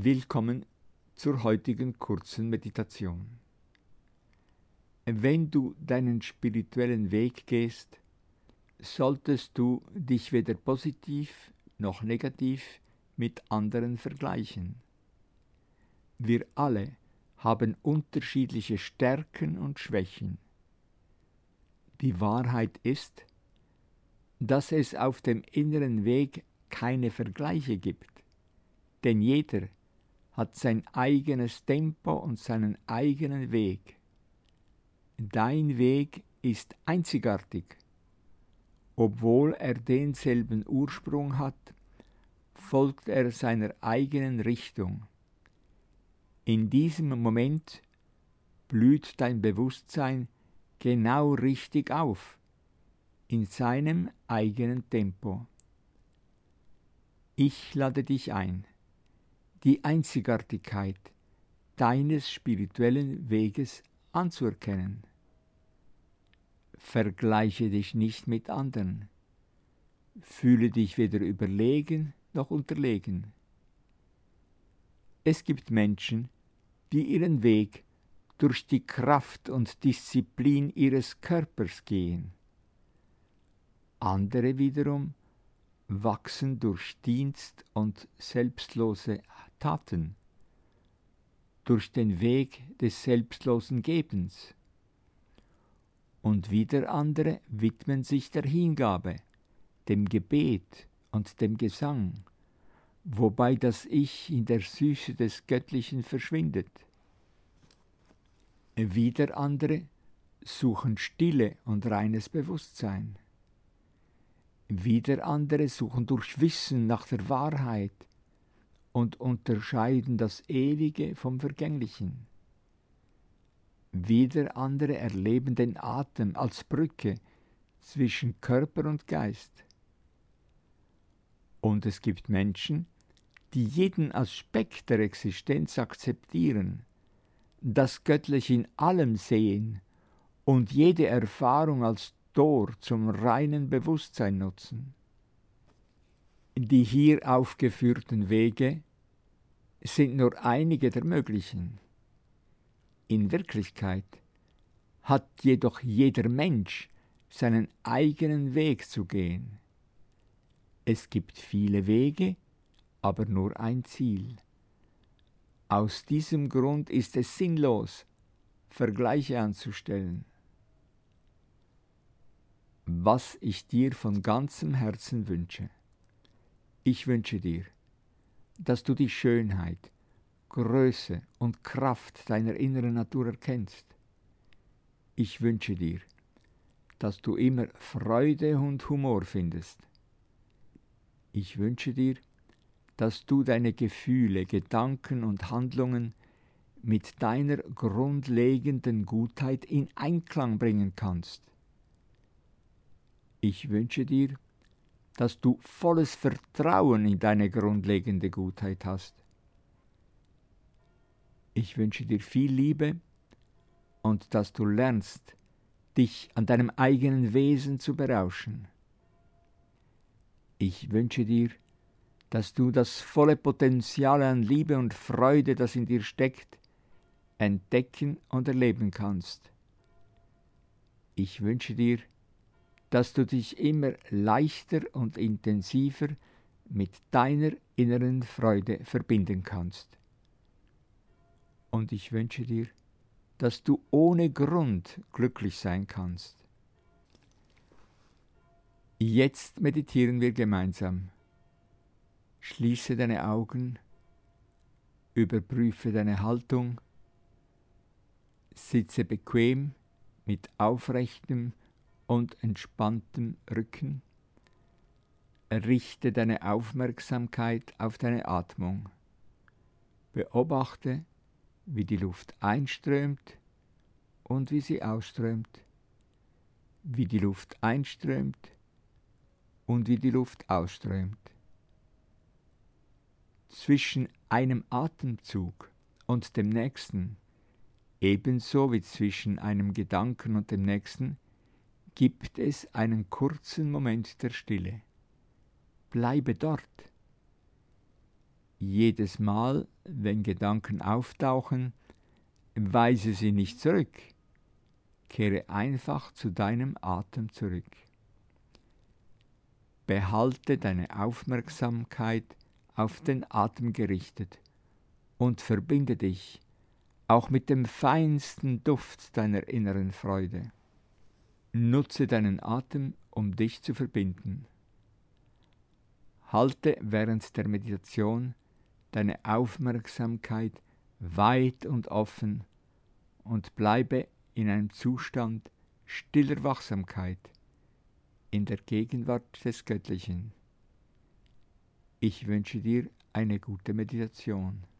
Willkommen zur heutigen kurzen Meditation. Wenn du deinen spirituellen Weg gehst, solltest du dich weder positiv noch negativ mit anderen vergleichen. Wir alle haben unterschiedliche Stärken und Schwächen. Die Wahrheit ist, dass es auf dem inneren Weg keine Vergleiche gibt, denn jeder hat sein eigenes Tempo und seinen eigenen Weg. Dein Weg ist einzigartig. Obwohl er denselben Ursprung hat, folgt er seiner eigenen Richtung. In diesem Moment blüht dein Bewusstsein genau richtig auf, in seinem eigenen Tempo. Ich lade dich ein, die Einzigartigkeit deines spirituellen Weges anzuerkennen. Vergleiche dich nicht mit anderen. Fühle dich weder überlegen noch unterlegen. Es gibt Menschen, die ihren Weg durch die Kraft und Disziplin ihres Körpers gehen. Andere wiederum wachsen durch Dienst und selbstlose Taten, durch den Weg des selbstlosen Gebens. Und wieder andere widmen sich der Hingabe, dem Gebet und dem Gesang, wobei das Ich in der Süße des Göttlichen verschwindet. Wieder andere suchen Stille und reines Bewusstsein. Wieder andere suchen durch Wissen nach der Wahrheit und unterscheiden das Ewige vom Vergänglichen. Wieder andere erleben den Atem als Brücke zwischen Körper und Geist. Und es gibt Menschen, die jeden Aspekt der Existenz akzeptieren, das Göttliche in allem sehen und jede Erfahrung als Tor zum reinen Bewusstsein nutzen. Die hier aufgeführten Wege sind nur einige der möglichen. In Wirklichkeit hat jedoch jeder Mensch seinen eigenen Weg zu gehen. Es gibt viele Wege, aber nur ein Ziel. Aus diesem Grund ist es sinnlos, Vergleiche anzustellen. Was ich dir von ganzem Herzen wünsche. Ich wünsche dir, dass du die Schönheit, Größe und Kraft deiner inneren Natur erkennst. Ich wünsche dir, dass du immer Freude und Humor findest. Ich wünsche dir, dass du deine Gefühle, Gedanken und Handlungen mit deiner grundlegenden Gutheit in Einklang bringen kannst. Ich wünsche dir, dass du volles Vertrauen in deine grundlegende Gutheit hast. Ich wünsche dir viel Liebe und dass du lernst, dich an deinem eigenen Wesen zu berauschen. Ich wünsche dir, dass du das volle Potenzial an Liebe und Freude, das in dir steckt, entdecken und erleben kannst. Ich wünsche dir, dass du dich immer leichter und intensiver mit deiner inneren Freude verbinden kannst. Und ich wünsche dir, dass du ohne Grund glücklich sein kannst. Jetzt meditieren wir gemeinsam. Schließe deine Augen, überprüfe deine Haltung, sitze bequem mit aufrechtem und entspanntem Rücken. Richte deine Aufmerksamkeit auf deine Atmung. Beobachte, wie die Luft einströmt und wie sie ausströmt, wie die Luft einströmt und wie die Luft ausströmt. Zwischen einem Atemzug und dem nächsten, ebenso wie zwischen einem Gedanken und dem nächsten, gibt es einen kurzen Moment der Stille. Bleibe dort. Jedes Mal, wenn Gedanken auftauchen, weise sie nicht zurück. Kehre einfach zu deinem Atem zurück. Behalte deine Aufmerksamkeit auf den Atem gerichtet und verbinde dich auch mit dem feinsten Duft deiner inneren Freude. Nutze deinen Atem, um dich zu verbinden. Halte während der Meditation deine Aufmerksamkeit weit und offen und bleibe in einem Zustand stiller Wachsamkeit in der Gegenwart des Göttlichen. Ich wünsche dir eine gute Meditation.